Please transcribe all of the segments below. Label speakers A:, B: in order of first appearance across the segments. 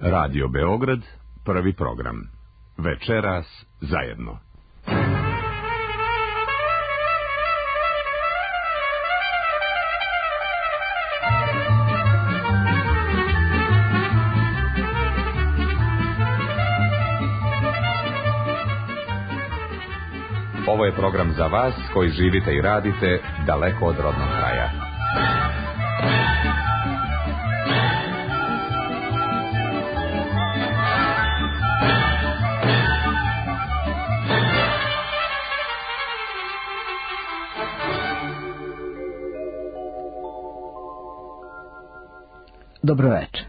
A: Radio Beograd, prvi program. Večeras zajedno. Ovo je program za vas koji živite i radite daleko od rodnog kraja.
B: Dobro večer.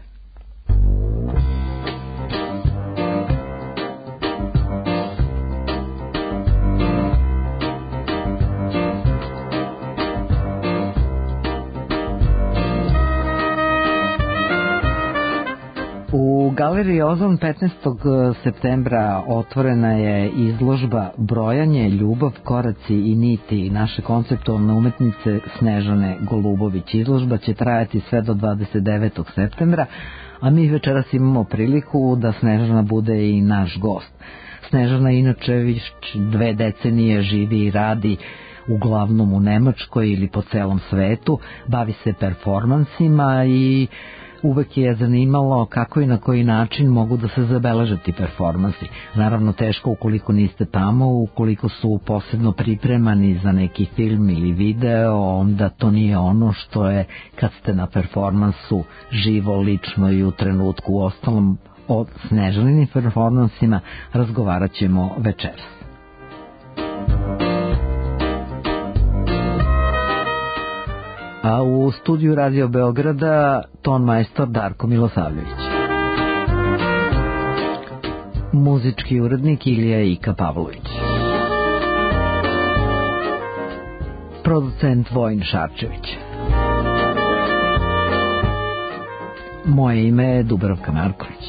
B: U galeriji Ozon 15. septembra otvorena je izložba Brojanje, ljubav, koraci i niti naše konceptualne umetnice Snežane Golubović. Izložba će trajati sve do 29. septembra, a mi večeras imamo priliku da Snežana bude i naš gost. Snežana inače već 2 decenije živi i radi uglavnom u Nemačkoj ili po celom svetu, bavi se performansima i uvek je zanimalo kako i na koji način mogu da se zabeleže ti performansi. Naravno teško ukoliko niste tamo, ukoliko su posebno pripremani za neki film ili video, onda to nije ono što je kad ste na performansu živo, lično i u trenutku. Uostalom o Snežaninim performansima razgovarat ćemo večeras. A u studiju Radio Beograda ton majstor Darko Milosavljević. Muzički urednik Ilija Ika Pavlović. Producent Vojin Šarčević. Moje ime je Dubravka Marković.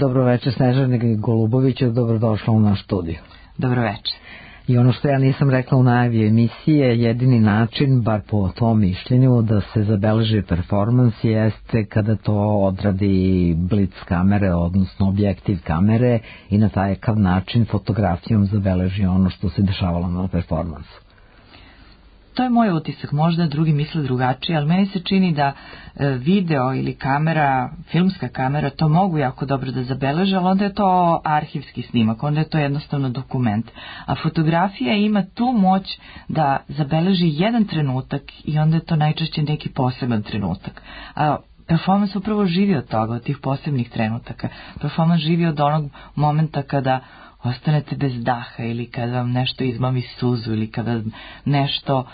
B: Dobroveče, Snežane Goluboviću, dobrodošla u naš studiju.
C: Dobroveče.
B: I ono što ja nisam rekla u najavi emisije, jedini način, bar po tom mišljenju, da se zabeleži performans jeste kada to odradi blic kamere, odnosno objektiv kamere i na takav način fotografijom zabeleži ono što se dešavalo na performansu.
C: To je moj utisak, možda drugi misle drugačije, ali meni se čini da video ili kamera, filmska kamera, to mogu jako dobro da zabeleže, ali onda je to arhivski snimak, onda je to jednostavno dokument. A fotografija ima tu moć da zabeleži jedan trenutak i onda je to najčešće neki poseban trenutak. A performans upravo živi od toga, od tih posebnih trenutaka. Performans živi od onog momenta kada ostanete bez daha ili kada vam nešto izmami suzu ili kada nešto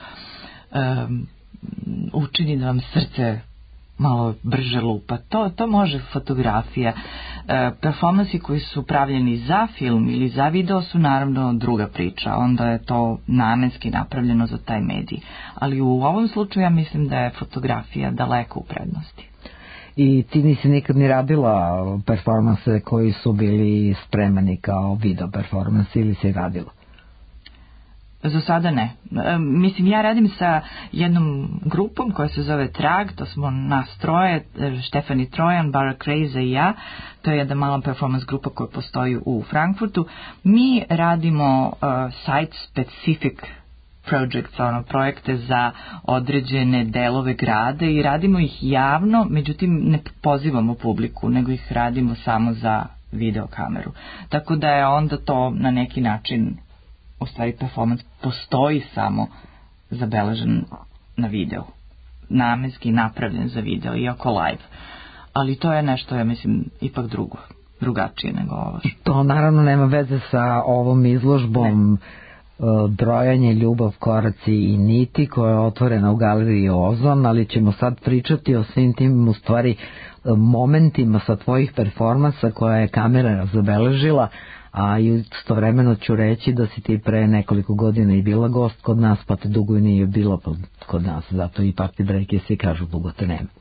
C: učini da vam srce malo brže lupa. To može fotografija. Performansi koji su pravljeni za film ili za video su naravno druga priča. Onda je to namenski napravljeno za taj medij. Ali u ovom slučaju ja mislim da je fotografija daleko u prednosti.
B: I ti nisi nikad ni radila performanse koji su bili spremani kao video performance ili si radila?
C: Za sada ne. Mislim, ja radim sa jednom grupom koja se zove Trag, to smo nas troje, Štefani Trojan, Bara Krejza i ja, to je jedna mala performance grupa koja postoji u Frankfurtu. Mi radimo site-specific projects, projekte za određene delove grada i radimo ih javno, međutim ne pozivamo publiku, nego ih radimo samo za videokameru. Tako da je onda to na neki način, u stvari performance postoji samo zabeležen na video, namenski napravljen za video, iako live. Ali to je nešto, ja mislim, ipak drugačije nego ovo.
B: To naravno nema veze sa ovom izložbom. Brojanje, ljubav, koraci i niti, koja je otvorena u galeriji Ozon, ali ćemo sad pričati o svim tim, u stvari, momentima sa tvojih performansa koje je kamera zabeležila, a istovremeno ću reći da si ti pre nekoliko godina i bila gost kod nas, pa te dugo i nije bila kod nas, zato i Party Break svi kažu dugo te nema.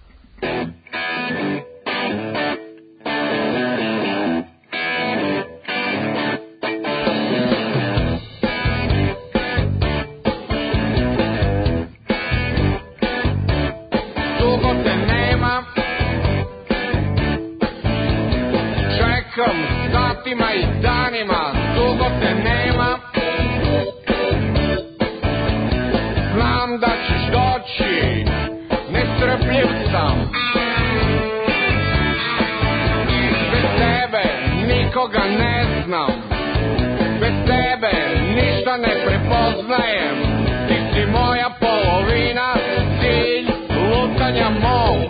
D: Satima i danima, dugo te nema. Znam da ćeš doći, nestrpljiv sam. Bez tebe nikoga ne znam, bez tebe ništa ne prepoznajem. Ti si moja polovina, cilj lutanja mog.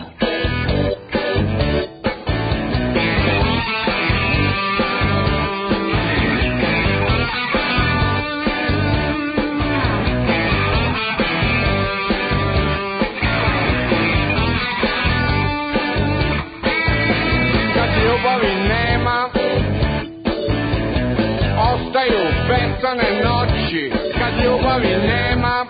D: Ostaju besane noći, kad ljubavi nema.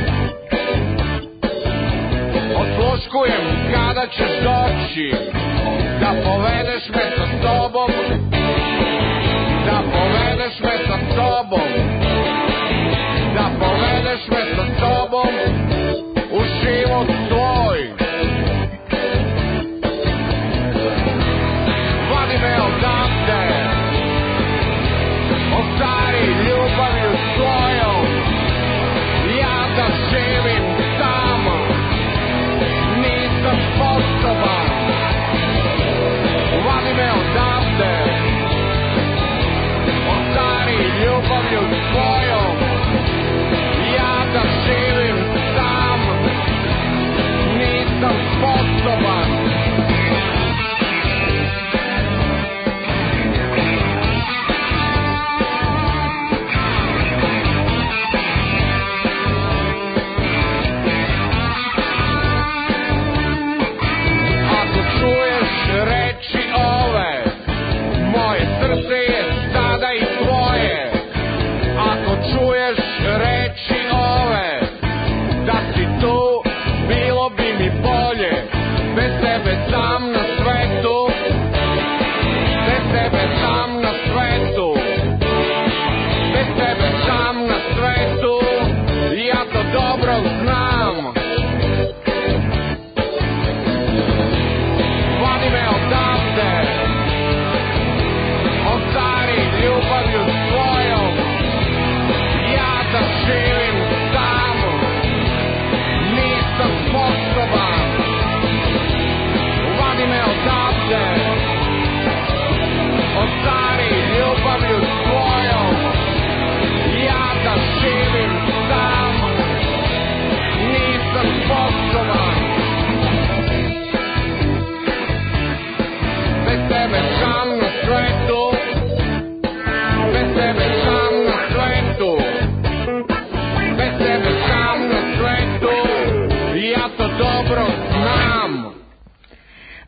D: Osluškujem kada ćeš doći, da povedeš me sa sobom, da povedeš me sa sobom, da povedeš me sa sobom u život tvoj. Vadi me odavde, ostari ljubavlju svojom, ja da živim sam, nisam sposoban. Vadi me odavde,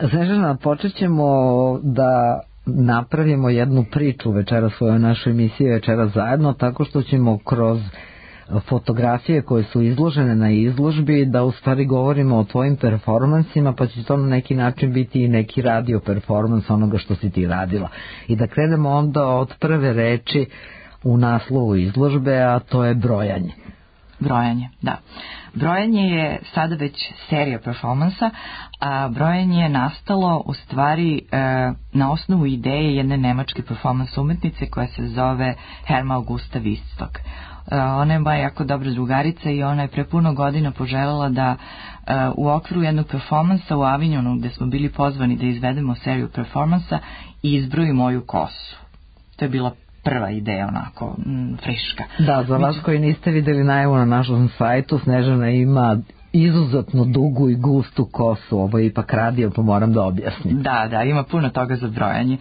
B: Snežana, počet ćemo da napravimo jednu priču večeras u našoj emisiji Večeras zajedno, tako što ćemo kroz fotografije koje su izložene na izložbi da u stvari govorimo o tvojim performansima, pa će to na neki način biti i neki radio performans onoga što si ti radila. I da krenemo onda od prve reči u naslovu izložbe, a to je brojanje.
C: Brojanje, da. Brojanje je sada već serija performansa, a brojanje je nastalo u stvari na osnovu ideje jedne nemačke performans umetnice koja se zove Herma Augusta Wittstock. Ona je moja jako dobra drugarica i ona je pre puno godina poželjela da u okviru jednog performansa u Avignonu, gde smo bili pozvani da izvedemo seriju performansa, izbroji moju kosu. To je bila prva ideja, onako, friška.
B: Da, za vas koji niste videli najavu na našom sajtu, Snežana ima izuzetno dugu i gustu kosu, ovo je ipak radio, pa moram da objasnim.
C: Da, ima puno toga za brojanje.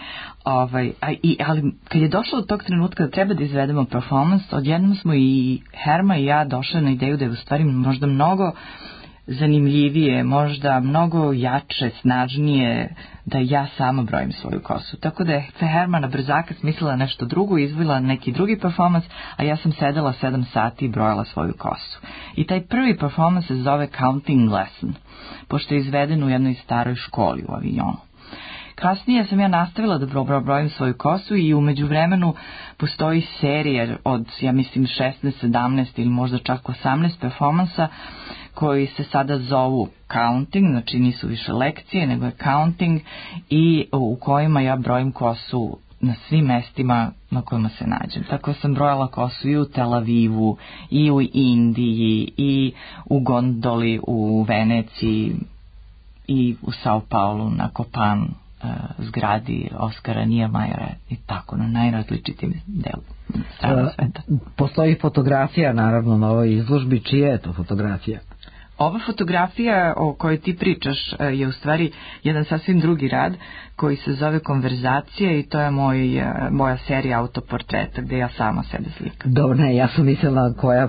C: Ali kad je došlo do tog trenutka da treba da izvedemo performans, odjednom smo i Herma i ja došli na ideju da je u stvari možda mnogo zanimljivije, možda mnogo jače, snažnije da ja sama brojim svoju kosu. Tako da je Herma na brzaka smislila nešto drugo, izvila neki drugi performans, a ja sam sedela 7 sati i brojala svoju kosu. I taj prvi performans se zove Counting Lesson, pošto je izveden u jednoj staroj školi u Avignonu. Kasnije sam ja nastavila da brojim svoju kosu i u međuvremenu postoji serija od, ja mislim, 16, 17 ili možda čak 18 performansa koji se sada zovu counting, znači nisu više lekcije, nego je counting, i u kojima ja brojim kosu na svim mestima na kojima se nađem. Tako sam brojala kosu i u Tel Avivu, i u Indiji, i u gondoli u Veneciji, i u Sao Paulu na Kopan zgradi Oskara Nijemajera i tako na najrazličitim delu sveta.
B: Postoji fotografija naravno na ovoj izložbi. Čija je to fotografija?
C: Ova fotografija o kojoj ti pričaš je u stvari jedan sasvim drugi rad koji se zove Konverzacija i to je moja serija autoportreta gde ja sama sebe slikam.
B: Dobro, ne, ja sam mislila koja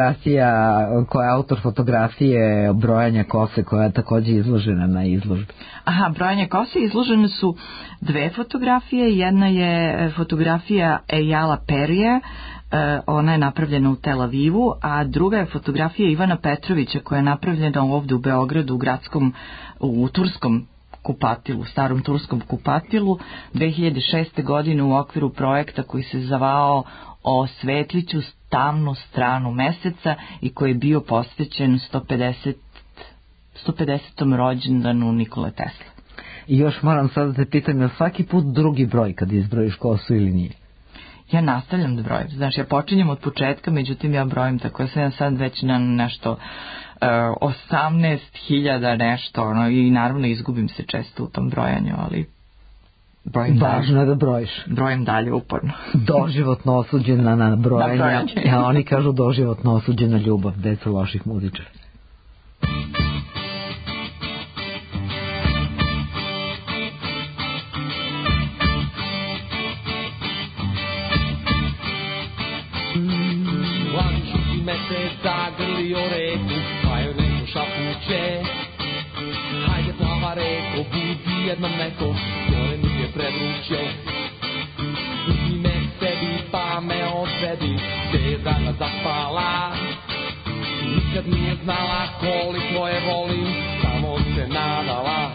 B: je autor fotografije brojanja kose koja je takođe izložena na izložbi.
C: Aha, brojanje kose izložene su dve fotografije. Jedna je fotografija Eyala Perija, ona je napravljena u Tel Avivu, a druga je fotografija Ivana Petrovića koja je napravljena ovde u Beogradu u turskom kupatilu, starom turskom kupatilu 2006. godine u okviru projekta koji se zvao Osvetliću tamnu stranu meseca i koji je bio posvećen 150. rođendanu Nikole Tesle.
B: I još moram sad da te pitam, je svaki put drugi broj kad izbrojiš kosu ili nije?
C: Ja nastavljam da brojim. Znači, ja počinjem od početka, međutim ja brojim, tako da sam ja sad već na nešto 18.000 nešto, i naravno izgubim se često u tom brojanju, ali brojim dalje.
B: Važno je da brojiš.
C: Brojim dalje uporno.
B: Doživotno osuđena na brojanje, a oni kažu doživotno osuđena ljubav, deca loših muzičara.
E: Zagrlio reku, pa joj neko šapuće. Hajde plava reko, budi jednom neko, gore mi je predruće. Uzmi me sebi, pa me odvedi, gde je danas zaspala. Nikad nije znala koliko je volim, samo se nadala.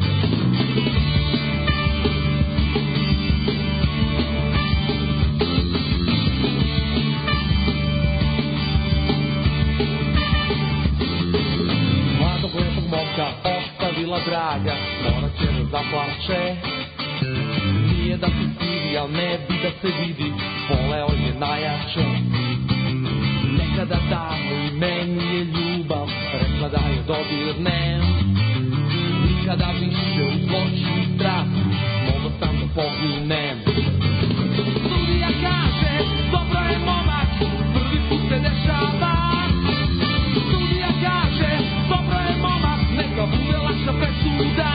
E: Ostavila draga, morat će da zaplače. Nije da se stidi, al ne bi da se vidi, voleo je najjače. Nekada davno i meni je ljubav rekla da je dodirnem. Nikada više u zločinu i strahu mogo sam da poginem. Studija kaže, dobro je momak, prvi put se dešava. Studija kaže, dobro je momak, neka bude lakša presuda.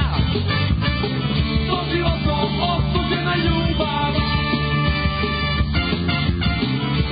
E: Doživotno osuđena ljubav.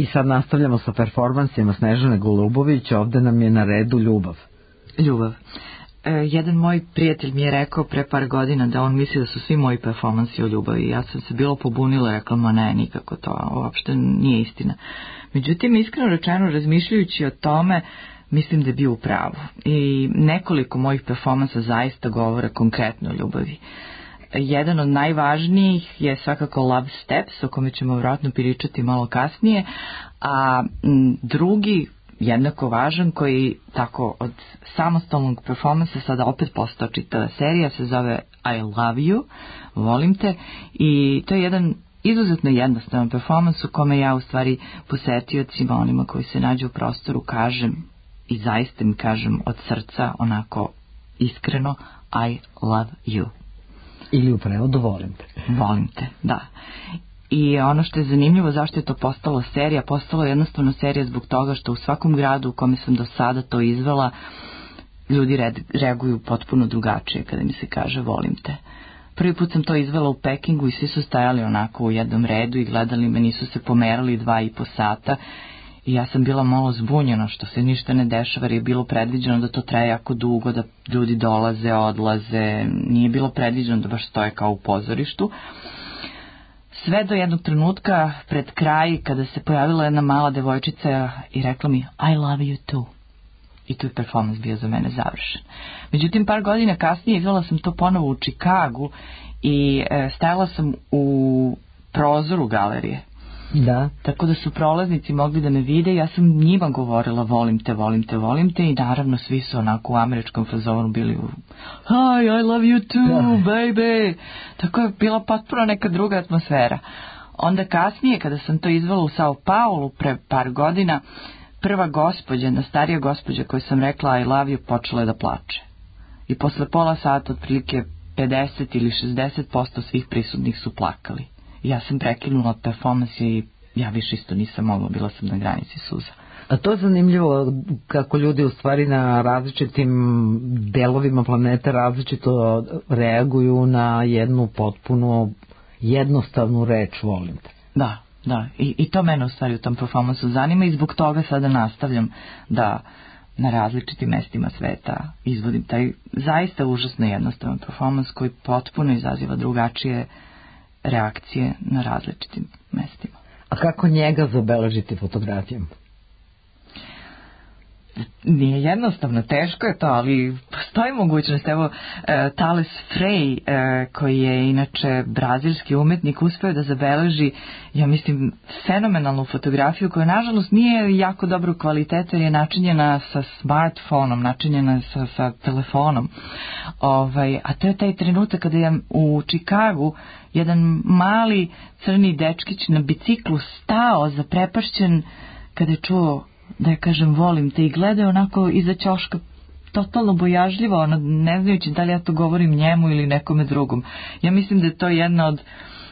B: I sad nastavljamo sa performansima Snežane Golubović, ovde nam je na redu Ljubav.
C: Ljubav. Jedan moj prijatelj mi je rekao pre par godina da on misli da su svi moji performansi o ljubavi. Ja sam se bilo pobunila, rekla, ma ne, nikako to, uopšte nije istina. Međutim, iskreno rečeno, razmišljajući o tome, mislim da je bio u pravu. I nekoliko mojih performansa zaista govore konkretno o ljubavi. Jedan od najvažnijih je svakako Love Steps, o kome ćemo vjerojatno pričati malo kasnije, a drugi, jednako važan, koji tako od samostalnog performansa sada opet postao čitava serija, se zove I Love You, volim te, i to je jedan izuzetno jednostavan performans u kome ja u stvari posetiocima, onima koji se nađu u prostoru, kažem, i zaista mi kažem od srca, onako iskreno, I love you.
B: Ili u prevodu volim te.
C: Volim te, da. I ono što je zanimljivo, zašto je to postalo serija, postalo je jednostavno serija zbog toga što u svakom gradu u kome sam do sada to izvela, ljudi reaguju potpuno drugačije kada mi se kaže volim te. Prvi put sam to izvela u Pekingu i svi su stajali onako u jednom redu i gledali me, nisu se pomerali 2,5 sata i ja sam bila malo zbunjena što se ništa ne dešava jer je bilo predviđeno da to traje jako dugo, da ljudi dolaze, odlaze, nije bilo predviđeno da baš stoje kao u pozorištu. Sve do jednog trenutka pred kraj kada se pojavila jedna mala devojčica i rekla mi I love you too. I tu je performans bio za mene završen. Međutim, par godina kasnije izvela sam to ponovo u Čikagu i stajala sam u prozoru galerije.
B: Da. Tako
C: da su prolaznici mogli da me vide, ja sam njima govorila volim te, volim te, volim te i naravno svi su onako u američkom fazonu bili u hi, I love you too, baby. Tako je bila potpuno neka druga atmosfera. Onda kasnije, kada sam to izvela u Sao Paulu pre par godina, prva gospođa, jedna starija gospođa koju sam rekla I love you, počela je da plače. I posle pola sata, otprilike 50 ili 60% svih prisutnih su plakali. Ja sam prekinula performans i ja više isto nisam mogla, bila sam na granici suza.
B: A to je zanimljivo kako ljudi u stvari na različitim delovima planete različito reaguju na jednu potpuno jednostavnu reč volim te.
C: Da, da. I to mene u stvari u tom performansu zanima i zbog toga sada nastavljam da na različitim mestima sveta izvodim taj zaista užasno jednostavan performans koji potpuno izaziva drugačije reakcije na različitim mestima.
B: A kako njega zabeležiti fotografijom?
C: Nije jednostavno, teško je to, ali postoji mogućnost. Evo, Thales Frey, koji je inače brazilski umetnik, uspeo da zabeleži, ja mislim, fenomenalnu fotografiju koja nažalost nije jako dobro kvaliteta jer je načinjena sa smartfonom, načinjena sa telefonom. A to je taj trenutak kada je u Čikagu jedan mali crni dečkić na biciklu stao zaprepašćen kada je čuo da ja kažem volim te i gleda onako iza ćoška totalno bojažljivo, ono, ne znajući da li ja to govorim njemu ili nekome drugom. Ja mislim da je to jedna od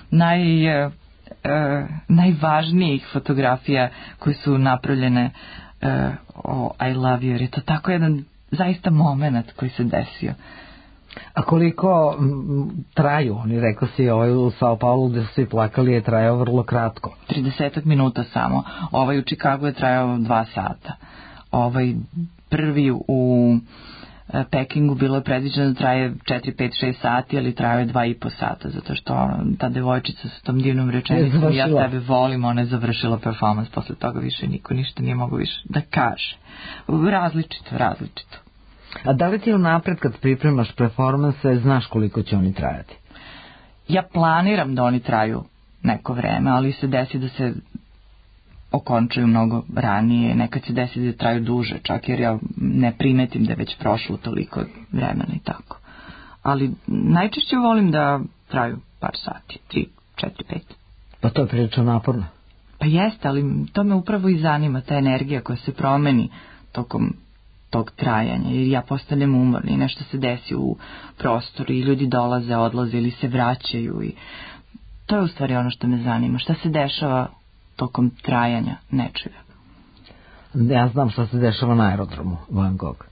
C: najvažnijih fotografija koje su napravljene o I love you, jer je to tako jedan zaista moment koji se desio.
B: A koliko traju? Oni rekao si u Sao Paulu gde su svi plakali je trajao vrlo kratko.
C: 30 minuta samo. U Čikagu je trajao 2 sata. Prvi u Pekingu bilo je predviđeno da traje 4, 5, 6 sati, ali trajao je 2,5 sata, zato što ta devojčica sa tom divnom rečenicom ja tebe volim, ona je završila performans, posle toga više niko ništa nije mogao više da kaže. Različito.
B: A da li ti unapred kad pripremaš performanse znaš koliko će oni trajati?
C: Ja planiram da oni traju neko vreme, ali se desi da se okončaju mnogo ranije, nekad se desi da traju duže, čak jer ja ne primetim da je već prošlo toliko vremena i tako. Ali najčešće volim da traju par sati, 3, 4, 5.
B: Pa to je prilično naporno.
C: Pa jeste, ali to me upravo i zanima, ta energija koja se promeni tokom tog trajanja, jer ja postanem umorna i nešto se desi u prostoru i ljudi dolaze, odlaze ili se vraćaju i to je u stvari ono što me zanima, šta se dešava tokom trajanja nečega.
B: Ja znam šta se dešava na aerodromu Van Gogh.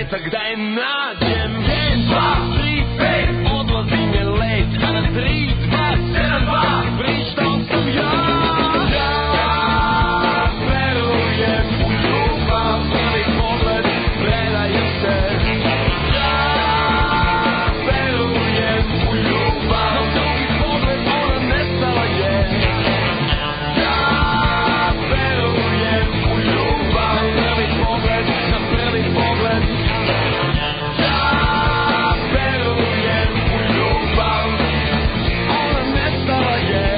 E: petak da je nađem. 1, 2, 3, 5, odlazi me let, a na 3, 2, 7, 2, vrištao sam ja. Ja verujem u ljubav, prvi pogled predajem se. Ja verujem u ljubav, na drugi pogled ona nestala je. Ja verujem u ljubav, na prvi pogled, na prvi pogled. Ja verujem u ljubav, ona nestala je.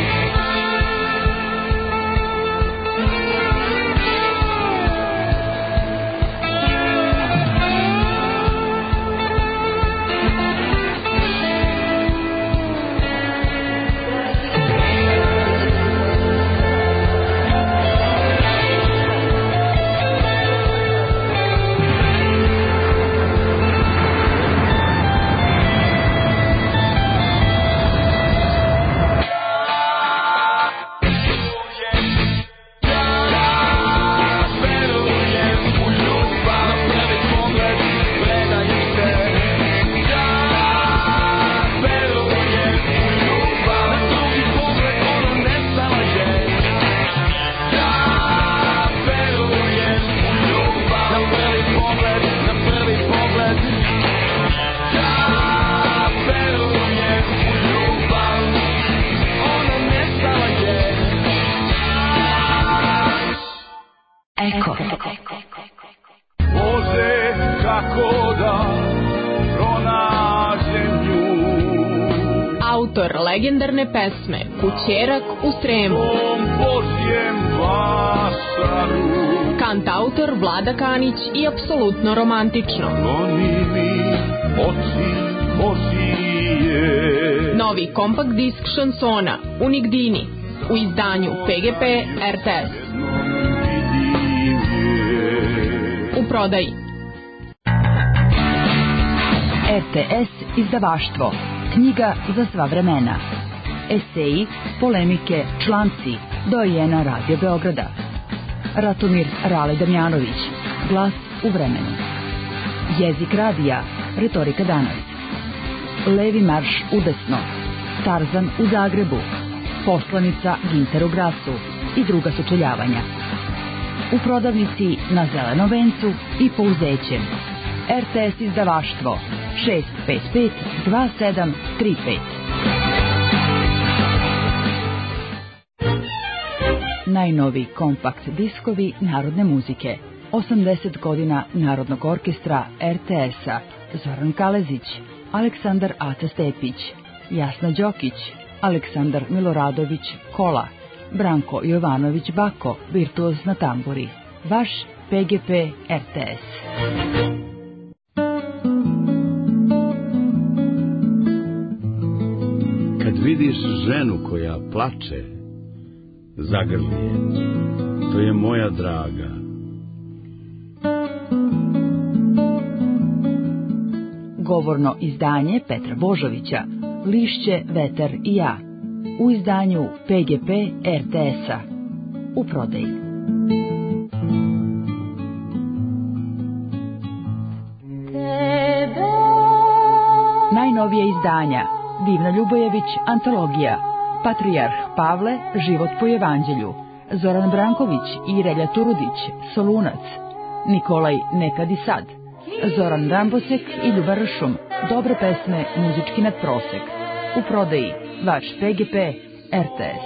E: Bože, kako da pronađem nju.
F: Autor legendarne pesme Kućerak u Sremu.
E: Tom Božjem vasaru.
F: Kantautor Vlada Kanić i apsolutno romantično.
E: Oni mi oči Božije.
F: Novi kompakt disk šansona Unigdini u izdanju PGP RTS. U prodaji.
G: RTS izdavaštvo. Knjiga za sva vremena. Eseji, polemike, članci. Dojena Radio Beograda. Ratomir Rale Damjanović. Glas u vremenu. Jezik radija. Retorika danas. Levi marš udesno. Tarzan u Zagrebu. Poslanica Ginter u Grasu i druga sučeljavanja. U prodavnici na Zelenom vencu i Pouzećem. RTS izdavaštvo 655 2735. Najnovi kompakt diskovi narodne muzike. 80 godina Narodnog orkestra RTS-a. Zoran Kalezić, Aleksandar Aca Stepić, Jasna Đokić, Aleksandar Miloradović Kola, Branko Jovanović Bako, virtuoz na tamburi. Vaš PGP RTS.
H: Kad vidiš ženu koja plače, zagrli je. To je moja draga.
G: Govorno izdanje Petra Božovića, Lišće, vetar i ja. U izdanju PGP RTS-a. U prodaji. Najnovije izdanja. Divna Ljubojević, antologija. Patrijarh Pavle, život po evanđelju. Zoran Branković i Relja Turudić, Solunac. Nikolaj Nekad i sad. Zoran Rambosek i Ljuba Ršum, dobre pesme, muzički nadprosek. U prodaji. Vaš PGP RTS.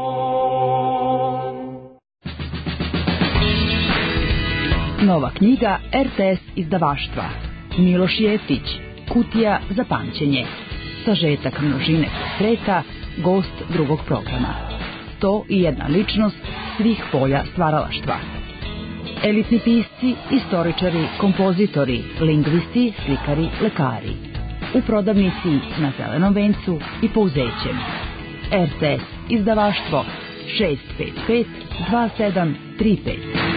G: Nova knjiga RTS izdavaštva. Miloš Jeftić, Kutija za pamćenje. Sažetak množine portreta, gost drugog programa. 101 ličnost svih polja stvaralaštva. Elitni pisci, istoričari, kompozitori, lingvisti, slikari, lekari. U prodavnici na Zelenom vencu i Pouzećem. RTS izdavaštvo 655 2735.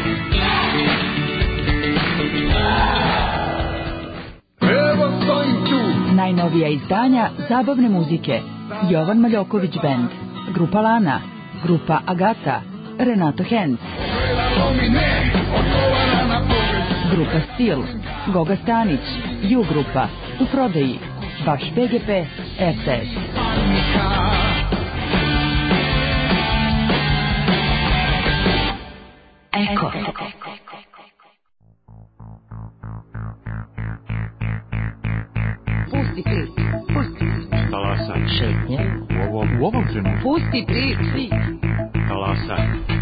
G: Najnovija izdanja zabavne muzike. Jovan Maljoković Band, Grupa Lana, Grupa Agata, Renato Henz. Grupa Stil, Goga Stanić, U Grupa, u prodaji, vaš PGP RTS.
B: Eko.
F: Pusti klip.
H: Talasa.
B: Šetnje.
H: U ovom trenutku.
F: Pusti klip.
H: Talasa.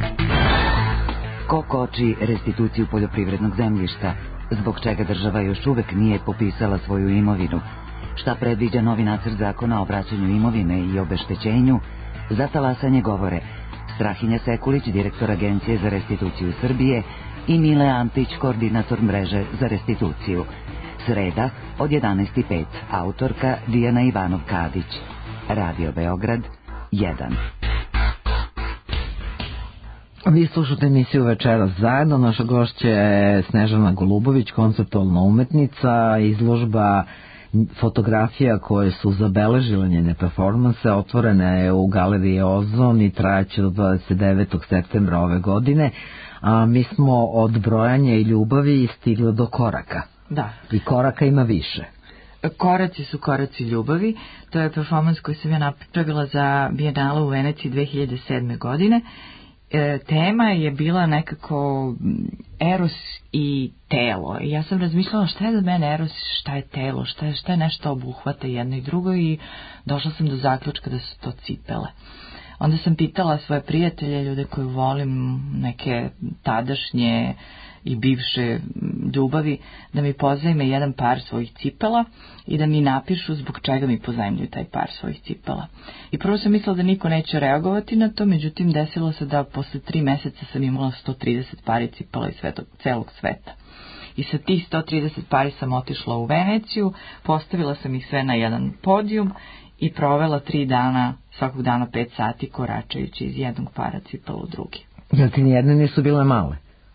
I: Ko koči restituciju poljoprivrednog zemljišta, zbog čega država još uvek nije popisala svoju imovinu, šta predviđa novi nacrt zakona o vraćanju imovine i obeštećenju, za talasanje govore Strahinja Sekulić, direktor Agencije za restituciju Srbije, i Mile Antić, koordinator mreže za restituciju. Sreda od 11:05, autorka Dijana Ivanov-Kadić. Radio Beograd 1.
B: Vi slušate emisiju Večeras zajedno. Naša gošća je Snežana Golubović, konceptualna umetnica. Izložba fotografija koje su zabeležile njene performanse otvorena je u galeriji Ozon i trajaće do 29. septembra ove godine. A mi smo od brojanja i ljubavi stigli do koraka.
C: Da.
B: I koraka ima više.
C: Koraci su koraci ljubavi. To je performans koji sam ja napravila za Bijenalu u Veneciji 2007. godine. Tema je bila nekako eros i telo. I ja sam razmišljala šta je za mene eros, šta je telo, šta je nešto obuhvata jedno i drugo, i došla sam do zaključka da su to cipele. Onda sam pitala svoje prijatelje, ljude koje volim, neke tadašnje i bivše ljubavi, da mi pozajme jedan par svojih cipela i da mi napišu zbog čega mi pozajmljuju taj par svojih cipela. I prvo sam mislila da niko neće reagovati na to, međutim desilo se da posle 3 meseca sam imala 130 pari cipela iz celog sveta. I sa tih 130 pari sam otišla u Veneciju, postavila sam ih sve na jedan podijum i provela 3 dana, svakog dana 5 sati koračajući iz jednog para cipela u drugi.
B: Jel ti nijedne nisu bile male?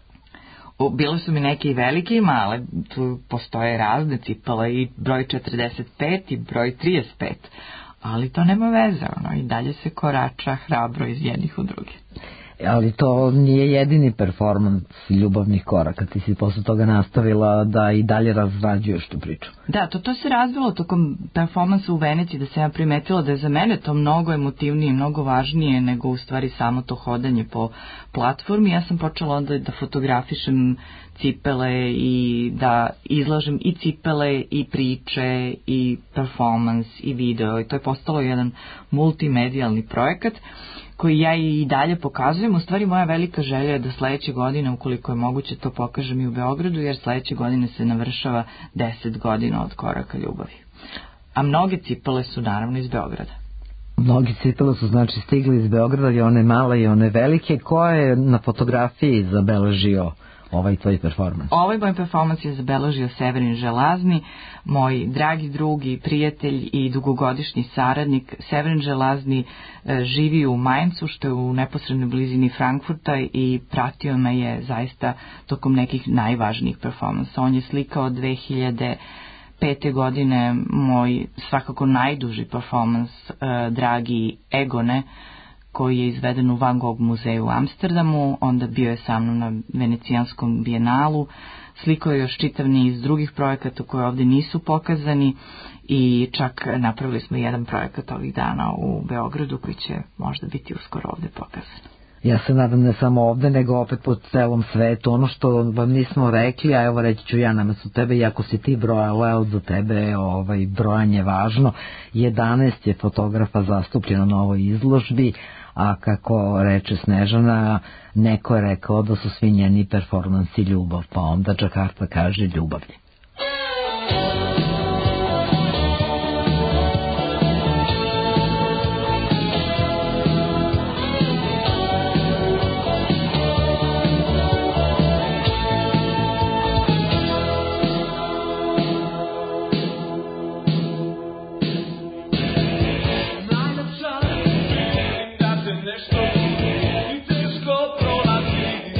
C: Bile su mi neke i velike i male, tu postoje razne cipele, i broj 45 i broj 35, ali to nema veze, i dalje se korača hrabro iz jednih u druge.
B: Ali to nije jedini performans ljubavnih koraka, ti si posle toga nastavila da i dalje razrađuješ tu priču.
C: Da, to se razvilo tokom performansa u Veneciji, da sam ja primetila da je za mene to mnogo emotivnije i mnogo važnije nego u stvari samo to hodanje po platformi. Ja sam počela onda da fotografišem cipele i da izlažem i cipele i priče i performans i video, i to je postalo jedan multimedijalni projekat koji ja i dalje pokazujem. U stvari moja velika želja je da sledeće godine, ukoliko je moguće, to pokažem i u Beogradu, jer sledeće godine se navršava 10 godina od koraka ljubavi. A mnoge cipele su naravno iz Beograda.
B: Mnogi cipele su znači stigli iz Beograda, i one male i one velike. Ko je na fotografiji zabeležio ovaj tvoj performans?
C: Ovaj moj performans je zabeležio Severin Želazni, moj dragi drug i prijatelj i dugogodišnji saradnik. Severin Želazni živi u Mainzu, što je u neposrednoj blizini Frankfurta, i pratio me je zaista tokom nekih najvažnijih performansa. On je slikao 2005. godine moj svakako najduži performans, dragi Egone, koji je izveden u Van Gogh muzeju u Amsterdamu. Onda bio je sa mnom na Venecijanskom bijenalu, slikao je još čitav niz drugih projekata koji ovdje nisu pokazani, i čak napravili smo jedan projekat ovih dana u Beogradu koji će možda biti uskoro ovdje pokazan.
B: Ja se nadam ne samo ovde, nego opet po celom svetu. Ono što vam nismo rekli, a evo reći ću ja namesto tebe, iako si ti brojala, evo za tebe brojanje važno. 11 je fotografa zastupljeno na ovoj izložbi, a kako reče Snežana, neko je rekao da su svi njeni performansi ljubav, pa onda Džakarta kaže ljubavlje.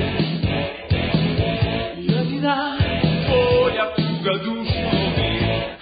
E: Jedina tvoja tuga dušu mi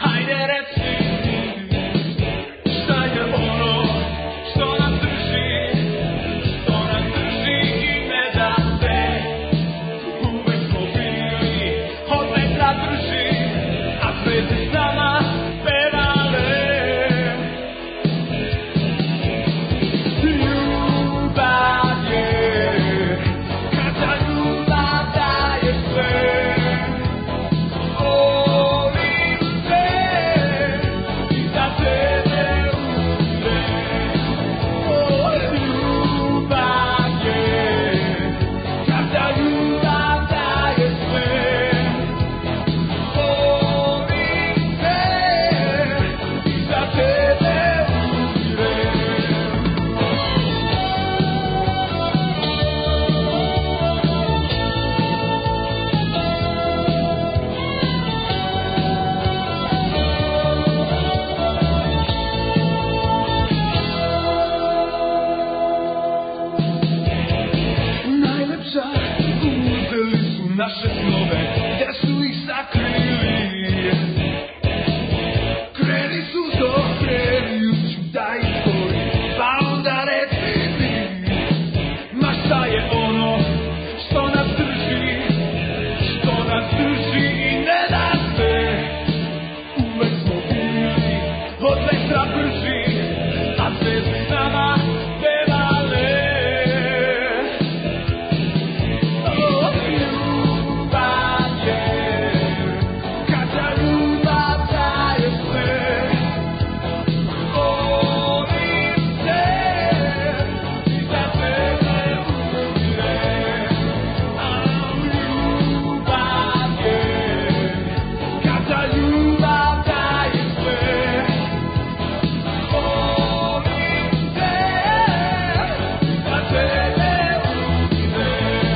E: naše snove, gde su ih sakrili. Kreni suzo, kreni uđuda istori, pa onda reci mi, ma šta je ono što nas drži i ne da se. Uvek smo bili od vetra brži, a zvezde nama pevale. Ljubav je, kada ljubav daje sve. Volim te i za tebe umire. Ljubav je, kada ljubav daje sve. Volim te i za tebe umire.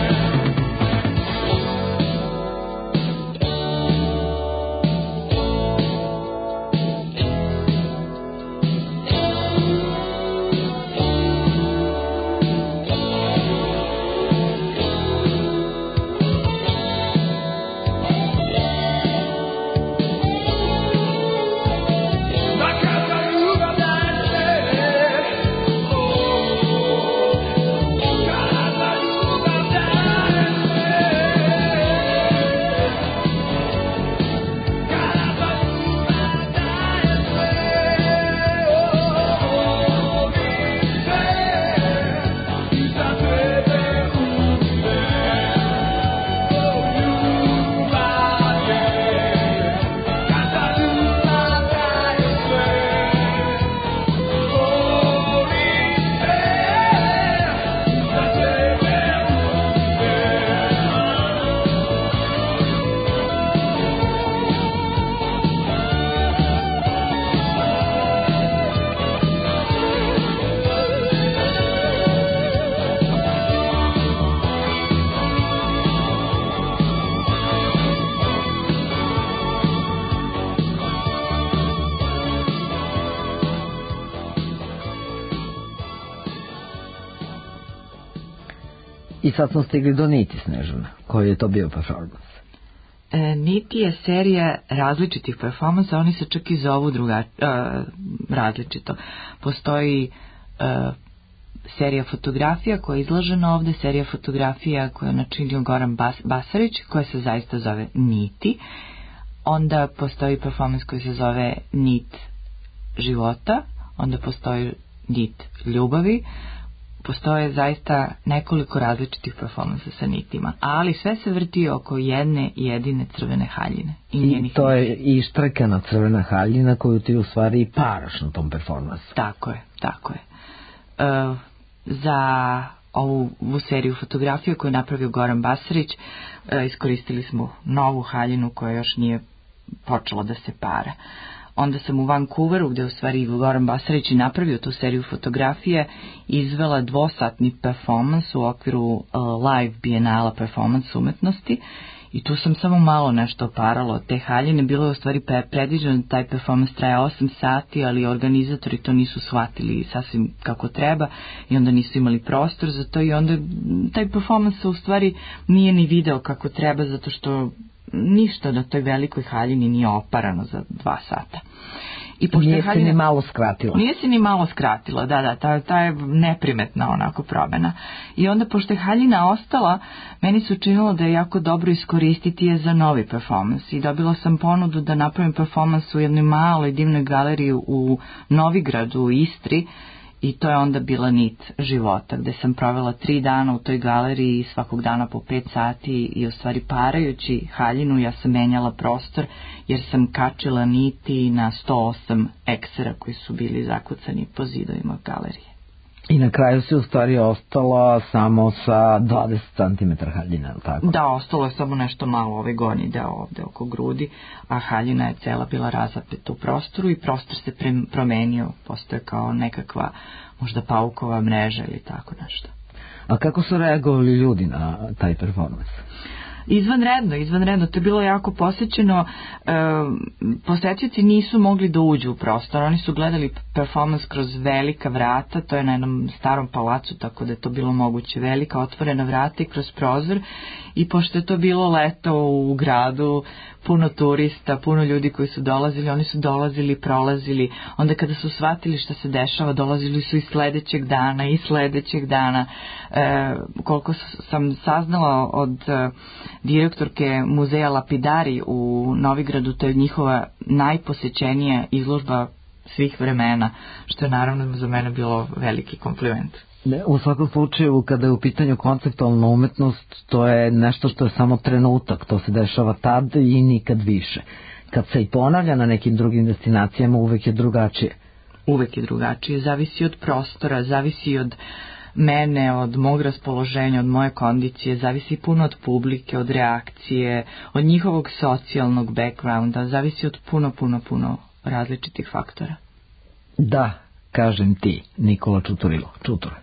E: Ma kada ljubav daje sve, kada ljubav daje sve, kada ljubav daje sve, volim te i za tebe umire. Ljubav je, kada ljubav daje sve. Volim te i za tebe
B: I sad smo stigli do Niti, Snežana. Koji je to bio performans?
C: Niti je serija različitih performansa, oni se čak i zovu različito. Postoji serija fotografija koja je izložena ovde, serija fotografija koja je načinio Goran Basarić, koja se zaista zove Niti. Onda postoji performans koji se zove Nit života, onda postoji Nit ljubavi. Postoje zaista nekoliko različitih performansa sa nitima, ali sve se vrti oko jedne jedine crvene haljine.
B: I to je i štrekana crvena haljina koju ti u stvari i paraš na tom performansu.
C: Tako je. Za ovu seriju fotografija koju je napravio Goran Basarić, iskoristili smo novu haljinu koja još nije počela da se para. Onda sam u Vancouveru, gde u stvari Goran Basarić napravio tu seriju fotografije, izvela dvosatni performans u okviru live bijenala performans umetnosti i tu sam samo malo nešto oparala od te haljine. Bilo je u stvari predviđeno da taj performans traje 8 sati, ali organizatori to nisu shvatili sasvim kako treba i onda nisu imali prostor za to i onda taj performans u stvari nije ni video kako treba, zato što ništa na toj velikoj haljini nije oparano za 2 sata. I
B: nije se ni malo skratila.
C: Nije se ni malo skratila, da, ta je neprimetna onako promena. I onda, pošto je haljina ostala, meni se učinilo da je jako dobro iskoristiti je za novi performans. I dobila sam ponudu da napravim performans u jednoj maloj divnoj galeriji u Novigradu, u Istri, i to je onda bila Nit života, gde sam provela 3 dana u toj galeriji, svakog dana po 5 sati i u stvari parajući haljinu ja sam menjala prostor jer sam kačila niti na 108 eksera koji su bili zakucani po zidovima galerije.
B: I na kraju se u stvari ostala samo sa 20 cm haljina, ili tako?
C: Da, ostalo je samo nešto malo ove gornji deo ovde oko grudi, a haljina je cela bila razapeta u prostoru i prostor se promenio, postoje kao nekakva možda paukova mreža ili tako nešto.
B: A kako su reagovali ljudi na taj performans?
C: Izvanredno, to je bilo jako posećeno. Posetioci nisu mogli da uđu u prostor, oni su gledali performans kroz velika vrata, to je na jednom starom palacu, tako da je to bilo moguće, velika otvorena vrata i kroz prozor, i pošto je to bilo leto u gradu, puno turista, puno ljudi koji su dolazili, oni su dolazili, prolazili, onda kada su shvatili šta se dešava, dolazili su i sledećeg dana. Koliko sam saznala od direktorke muzeja Lapidari u Novigradu, to je njihova najposećenija izložba svih vremena, što je naravno za mene bilo veliki kompliment.
B: U svakom slučaju, kada je u pitanju konceptualna umetnost, to je nešto što je samo trenutak, to se dešava tad i nikad više. Kad se i ponavlja na nekim drugim destinacijama, uvek je drugačije.
C: Uvek je drugačije, zavisi od prostora, zavisi od mene, od mog raspoloženja, od moje kondicije, zavisi puno od publike, od reakcije, od njihovog socijalnog backgrounda, zavisi od puno različitih faktora.
B: Da, kažem ti, Nikola Čuturilo. Čutura.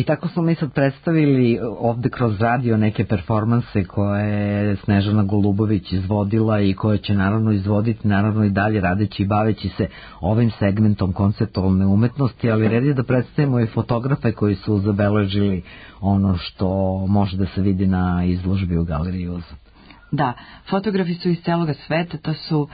B: tako smo mi sad predstavili ovde kroz radio neke performanse koje je Snežana Golubović izvodila i koje će naravno izvoditi naravno i dalje radeći i baveći se ovim segmentom konceptualne umetnosti, ali red je da predstavimo i fotografe koji su zabeležili ono što može da se vidi na izložbi u Galeriji Uza.
C: Da, fotografi su iz celoga sveta, to su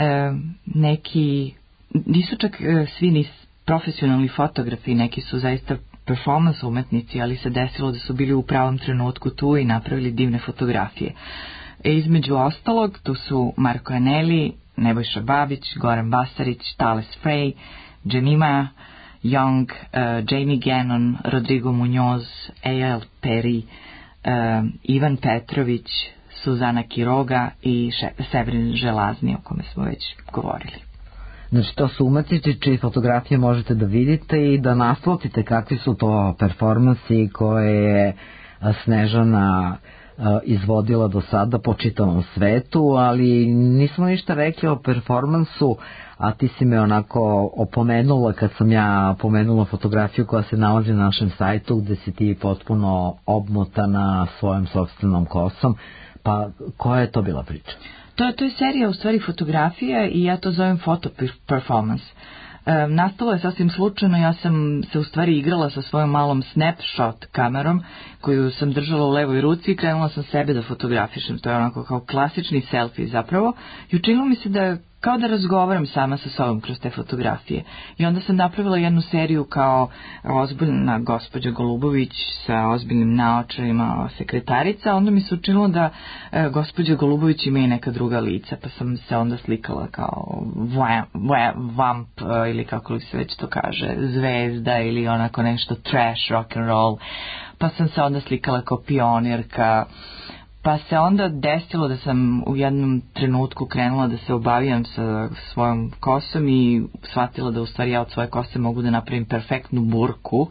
C: neki, nisu čak svi ni profesionalni fotografi, neki su zaista performance umetnici, ali se desilo da su bili u pravom trenutku tu i napravili divne fotografije. Između ostalog, tu su Marko Aneli, Nebojša Babić, Goran Basarić, Thales Frey, Jemima Young, Jamie Gannon, Rodrigo Muñoz, A.L. Perry, Ivan Petrović, Suzana Kiroga i Severin Želazni, o kome smo već govorili.
B: Znači, to su umetnici čije fotografije možete da vidite i da naslutite kakvi su to performansi koje je Snežana izvodila do sada po čitavom svetu, ali nismo ništa rekli o performansu, a ti si me onako opomenula kad sam ja pomenula fotografiju koja se nalazi na našem sajtu gde si ti potpuno obmotana svojom sopstvenom kosom, pa koja je to bila priča?
C: To je serija u stvari fotografija i ja to zovem foto performance. Nastalo je sasvim slučajno, ja sam se u stvari igrala sa svojom malom snapshot kamerom koju sam držala u levoj ruci i krenula sam sebe da fotografišem. To je onako kao klasični selfie zapravo i učinilo mi se da kao da razgovaram sama sa sobom kroz te fotografije. I onda sam napravila jednu seriju kao ozbiljna gospođa Golubović sa ozbiljnim naočarima sekretarica, onda mi se učinilo da gospođa Golubović ima i neka druga lica, pa sam se onda slikala kao vamp ili kako li se već to kaže, zvezda ili onako nešto trash, rock and roll, pa sam se onda slikala kao pionirka. Pa se onda desilo da sam u jednom trenutku krenula da se obavijam sa svojom kosom i shvatila da u stvari ja od svoje kose mogu da napravim perfektnu burku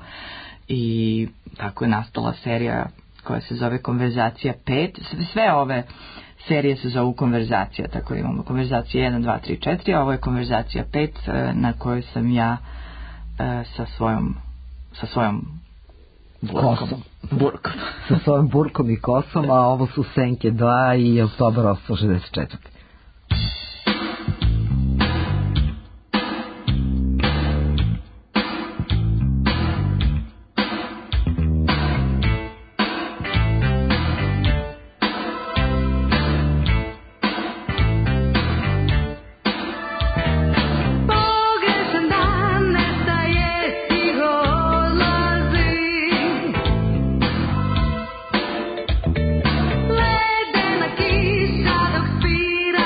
C: i tako je nastala serija koja se zove Konverzacija 5. Sve ove serije se zovu Konverzacija, tako imamo Konverzacija 1, 2, 3, 4, a ovo je Konverzacija 5 na kojoj sam ja sa svojom
B: kosom. Sa svojom burkom i kosom, a ovo su Senke 2 i Oktobar 864.
J: Ledena kiša dok spira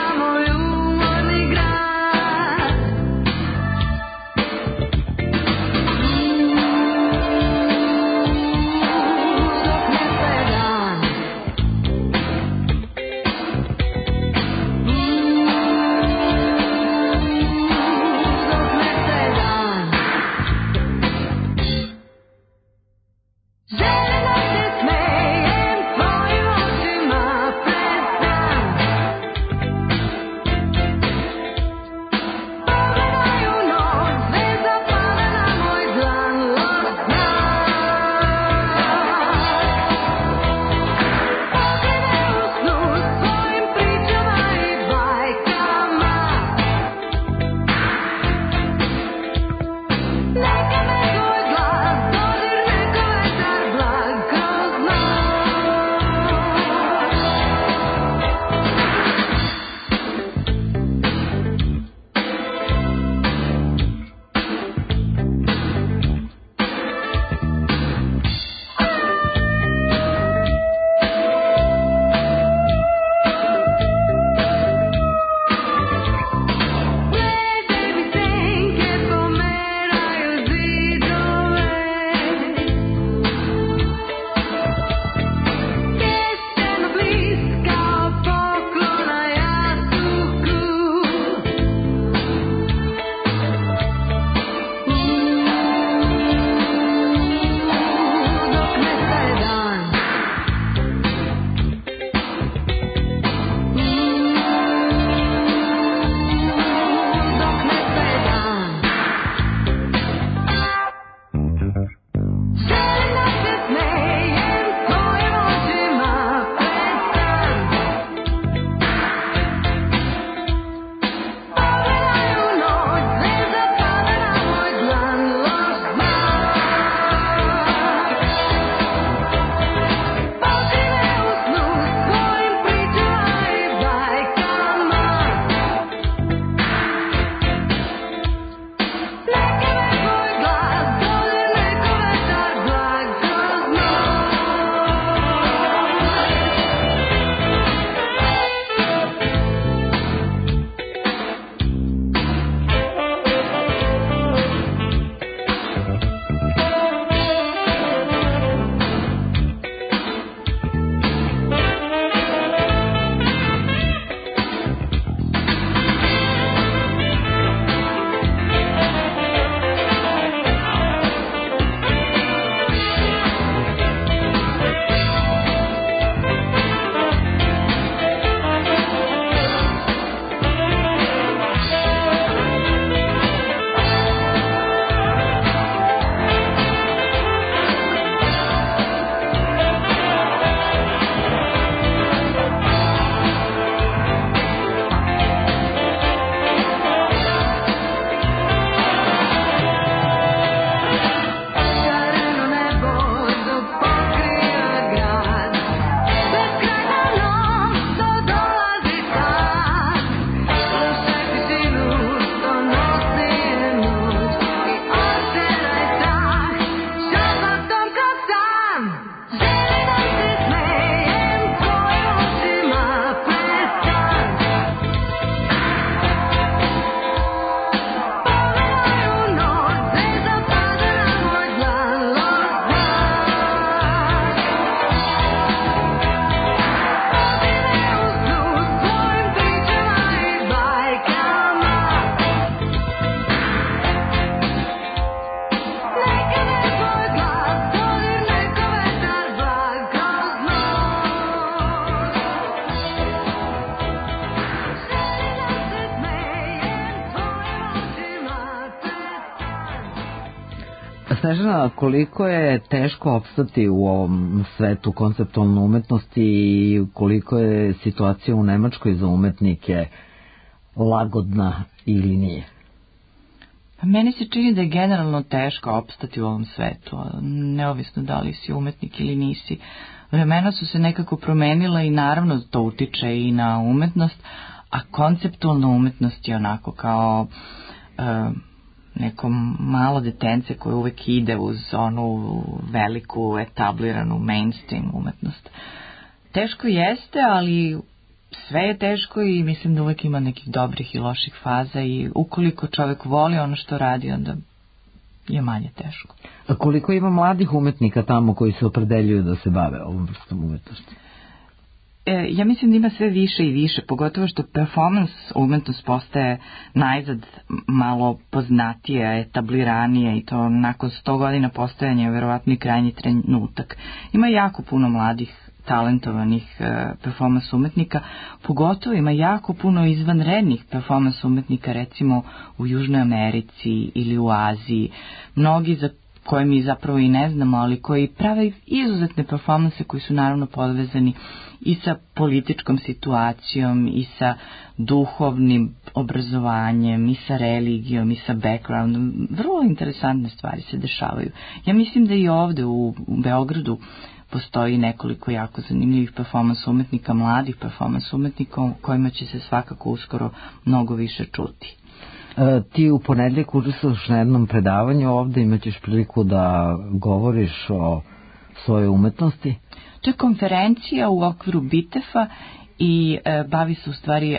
B: Snežana, koliko je teško opstati u ovom svetu konceptualne umetnosti i koliko je situacija u Nemačkoj za umetnike lagodna ili nije?
C: Meni se čini da je generalno teško opstati u ovom svetu, neovisno da li si umetnik ili nisi. Vremena su se nekako promenila i naravno to utiče i na umetnost, a konceptualna umetnost je onako kao neko malo detence koje uvek ide uz onu veliku etabliranu mainstream umetnost. Teško jeste, ali sve je teško i mislim da uvek ima nekih dobrih i loših faza i ukoliko čovjek voli ono što radi, onda je manje teško.
B: A koliko ima mladih umetnika tamo koji se opredeljuju da se bave ovom vrstom umetnosti?
C: Ja mislim da ima sve više i više, pogotovo što performance umetnost postaje najzad malo poznatije, etabliranije i to nakon 100 godina postojanja je verovatno i krajnji trenutak. Ima jako puno mladih talentovanih performance umetnika, pogotovo ima jako puno izvanrednih performance umetnika, recimo u Južnoj Americi ili u Aziji. Mnogi za koje mi zapravo i ne znamo, ali koji prave izuzetne performanse koji su naravno podvezani i sa političkom situacijom, i sa duhovnim obrazovanjem, i sa religijom, i sa backgroundom. Vrlo interesantne stvari se dešavaju. Ja mislim da i ovde u Beogradu postoji nekoliko jako zanimljivih performans umetnika, mladih performans umetnika kojima će se svakako uskoro mnogo više čuti.
B: Ti u ponedjeljak učestvuješ na jednom predavanju ovde, imaćeš priliku da govoriš o svojoj umetnosti.
C: To je konferencija u okviru BITEF-a i bavi se u stvari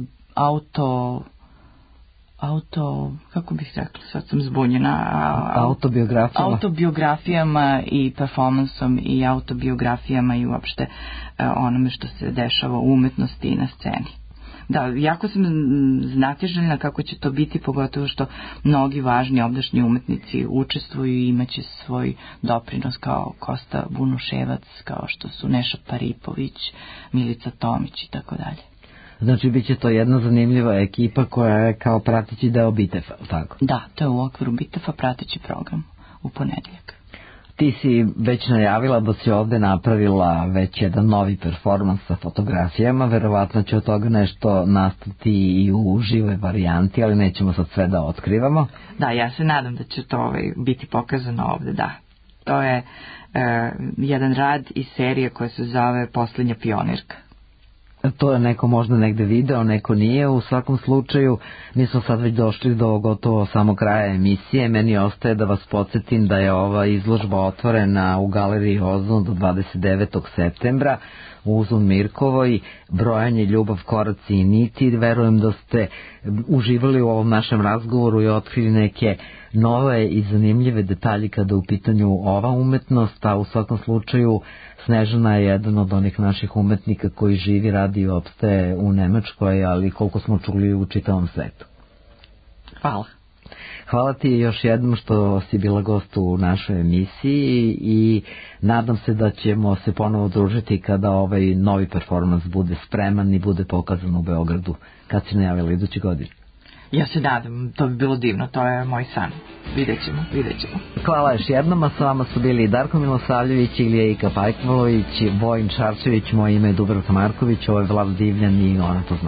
C: kako bih rekla, sad sam zbunjena. Autobiografijama i performansom i autobiografijama i uopšte onome što se dešava u umetnosti i na sceni. Da, jako sam znatiželjna kako će to biti, pogotovo što mnogi važni ovdašnji umetnici učestvuju i imaće svoj doprinos kao Kosta Bunuševac, kao što su Neša Paripović, Milica Tomić i tako dalje.
B: Znači, bit će to jedna zanimljiva ekipa koja je kao prateći deo BITEF-a, tako?
C: Da, to je u okviru BITEF-a prateći program u ponedjeljak.
B: Ti si već najavila da si ovde napravila već jedan novi performans sa fotografijama, verovatno će od toga nešto nastati i u žive varijanti, ali nećemo sad sve da otkrivamo.
C: Da, ja se nadam da će to biti pokazano ovde, da. To je jedan rad iz serije koja se zove Poslednja pionirka.
B: To je neko možda negde video, neko nije. U svakom slučaju, mi smo sad već došli do gotovo samo kraja emisije. Meni ostaje da vas podsjetim da je ova izložba otvorena u galeriji Ozon do 29. septembra u Uzun Mirkovoj, brojanje, ljubav, koraci i niti. Verujem da ste uživali u ovom našem razgovoru i otkrili neke nove i zanimljive detalje kada u pitanju ova umetnost, a u svakom slučaju Snežana je jedan od onih naših umetnika koji živi, radi i opstaje u Nemačkoj, ali koliko smo čuli u čitavom svetu.
C: Hvala.
B: Hvala ti još jednom što si bila gost u našoj emisiji i nadam se da ćemo se ponovo družiti kada ovaj novi performans bude spreman i bude pokazan u Beogradu, kad si najavila iduće godine.
C: Ja se nadam, to bi bilo divno, to je moj san. Vidjet ćemo.
B: Hvala još jednom, a s vama su bili Darko Milosavljević, Ilija Ika Pajkvalović, Vojin Šarčević, moje ime je Dubravka Marković, ovo je Vlad Divljan i ona to zna.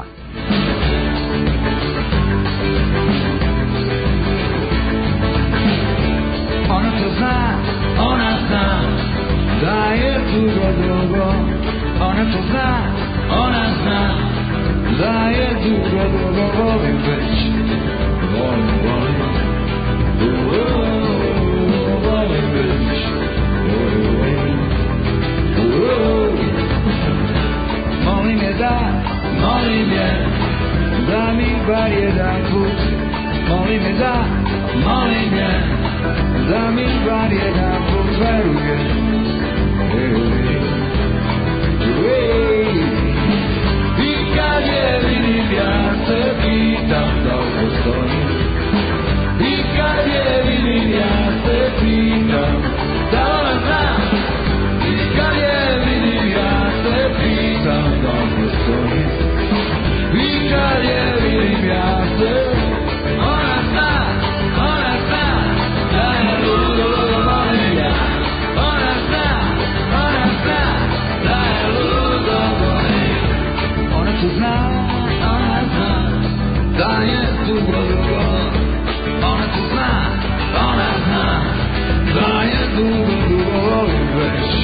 E: Ona to zna, ona zna, da je dugo, ona to zna, ona zna, da je dugo, volim već, volim, volim već, molim je da mi bar jedan put, molim je da mi bar jedan put veruje. I kad je vidim ja se pitam da li postoji. I kad je vidim ja se pitam da ona zna. I kad je vidim ja se pitam da li postoji. I kad je vidim ja se ona zna da je ludo. da je dugo, dugo. Ona to zna, ona zna, da je dugo, dugo volim već.